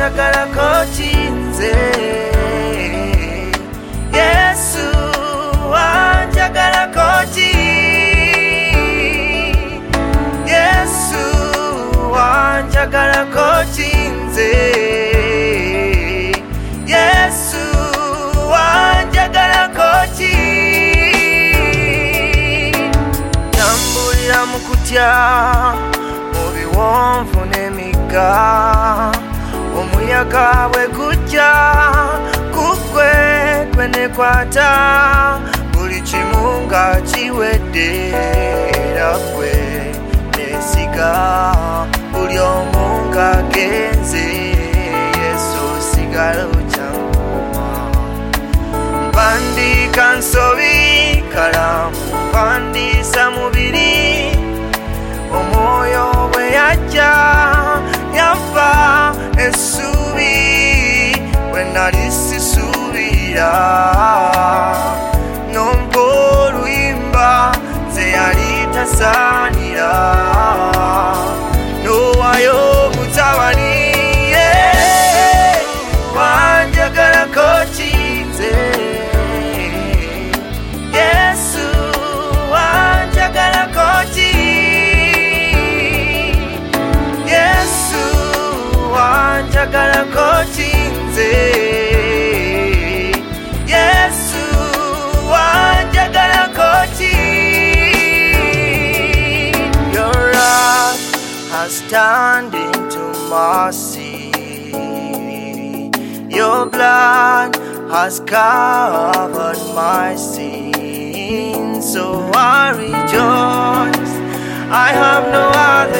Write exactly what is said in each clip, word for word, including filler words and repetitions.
wanjagala kokinze. Yesu wanjagala koki. Yesu wanjagala kokinze. Yesu wanjagala koki. Tambulira mu kutya mu biwonvu n'emigga, omuyaga bwe gujja kugwe gwe nekwata, buli kimu nga kiwedde era gwe nesiga, buli omu ng'agenze. Yesu osigala okyanguma. Mpandiika nsobi kalamu, mpandiisa mubiri, omwoyo bwe yajja yava essuubi bwe nali sisuubira, nompa oluyimba nze yali tasaanira, n'owaayo mutabani. Wanjagala kokinze. Yesu wanjagala koki. Yesu wanjagala kokinze. Yesu wanjagala koki. Your wrath has turned into mercy. Your blood has covered my sins, so I rejoice. I have no other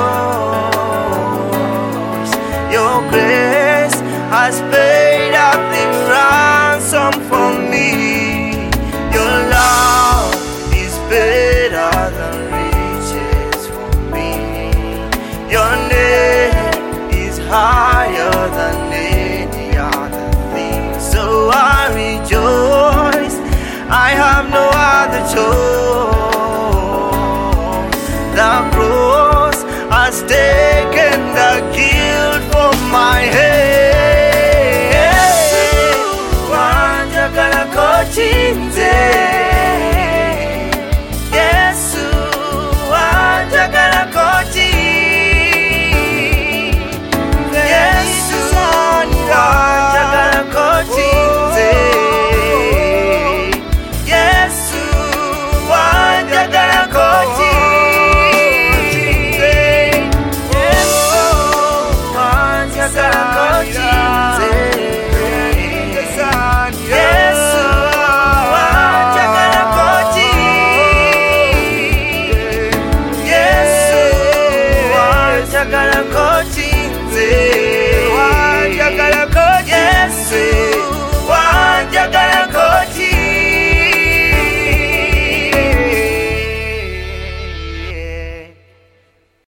choice. Your grace has paid up the ransom for me. Your love is better than riches for me. Your name is higher than any other thing, so I rejoice. I have no other choice. The cross has taken the guilt from my head. Yesu wanjagala kokinze.